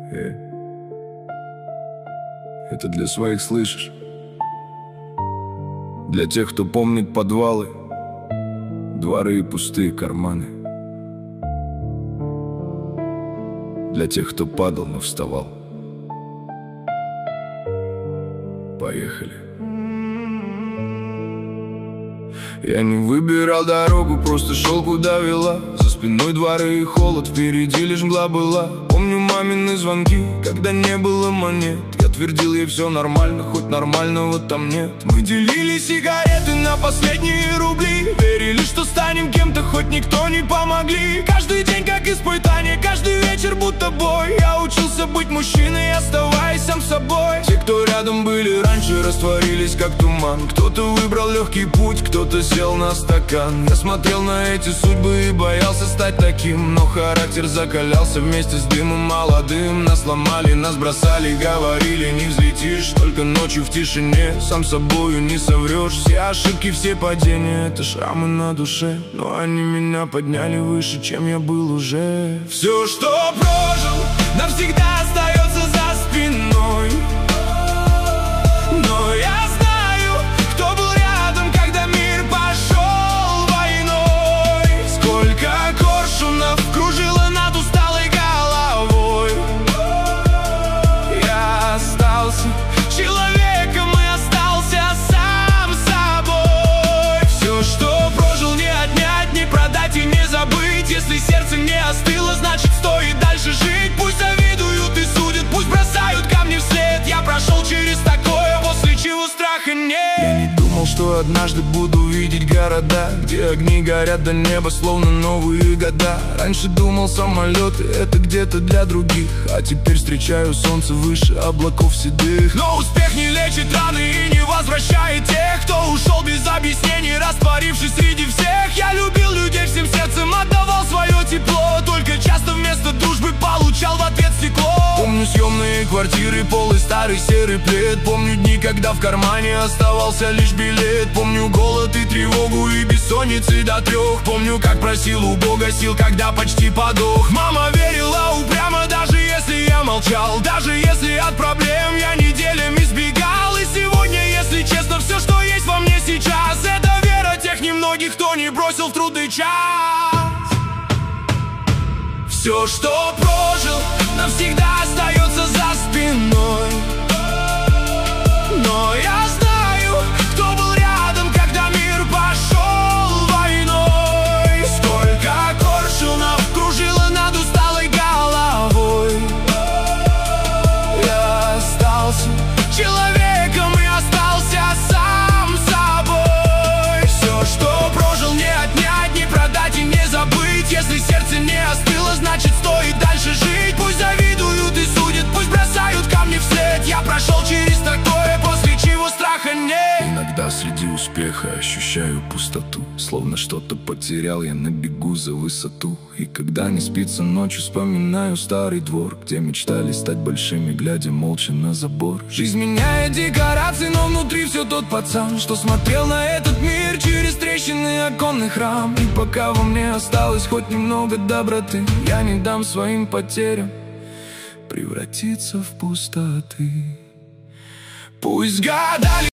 Это для своих, слышишь? Для тех, кто помнит подвалы, дворы и пустые карманы. Для тех, кто падал, но вставал. Поехали. Я не выбирал дорогу, просто шел, куда вела. За спиной дворы и холод, впереди лишь мгла была. Помню мамины звонки, когда не было монет. Я твердил ей все нормально, хоть нормального там нет. Мы делили сигареты на последние рубли, верили, что станем кем-то, хоть никто не помогли. Каждый день как испытание, каждый вечер будто бой. Я учился быть мужчиной, оставаясь сам собой. Те, кто рядом были раньше, растворились как туман. Кто-то выбрал легкий путь, кто-то сел на стакан. Я смотрел на эти судьбы и боялся стать таким, но характер закалялся вместе с дымом молодым. Нас ломали, нас бросали, говорили, не взлетишь. Только ночью в тишине, сам собою не соврешь. Все ошибки, все падения — это шрамы на душе, но они меня подняли выше, чем я был уже. Все, что прожил, навсегда остается за спиной. Но я знаю, кто был рядом, когда мир пошел войной. Сколько коршунов кружило над усталой головой. Я остался человеком и остался сам собой. Все, что прожил, не отнять, не продать и не забыть. Если сердце не остыло, значит стоит дальше жить. Пусть завидуют и судят, пусть бросают камни вслед. Я прошел через такое, после чего страха нет. Я не думал, что однажды буду видеть города, где огни горят до неба, словно новые года. Раньше думал, самолеты — это где-то для других, а теперь встречаю солнце выше облаков седых. Но успех не лечит раны и не возвращает тех, кто ушел без объяснений, растворившись среди всех. Я любил людей всем сердцем, отдавал свое тепло, только часто вместо дружбы получал в ответ стекло. Помню съемные квартиры, пол и старый серый плед. Помню дни, когда в кармане оставался лишь билет. Помню голод и тревогу и бессонницы до 3. Помню, как просил у Бога сил, когда почти подох. Мама верила упрямо, даже если я молчал, даже если от проблем я неделями сбегал. И сегодня, если честно, все, что есть во мне сейчас, это вера тех немногих, кто не бросил в трудный час. Все, что прожил, навсегда остается за спиной. Но я знаю, кто был рядом, когда мир пошел войной. Сколько коршунов кружило над усталой головой. Я остался человеком и остался сам собой. Все, что прожил, не отнять, не продать и не забыть. Если сердце не остыло, значит стоит дальше жить. Пусть завидуют и судят, пусть бросают камни вслед. Я прошел через такое, после чего страха нет. Иногда среди успеха ощущаю пустоту, словно что-то потерял я на бегу за высоту. И когда не спится ночью, вспоминаю старый двор, где мечтали стать большими, глядя молча на забор. Жизнь меняет декорации, но внутри все тот пацан, что смотрел на этот мир через трещины оконных рам. И пока во мне осталось хоть немного доброты, я не дам своим потерям превратиться в пустоты. Пусть года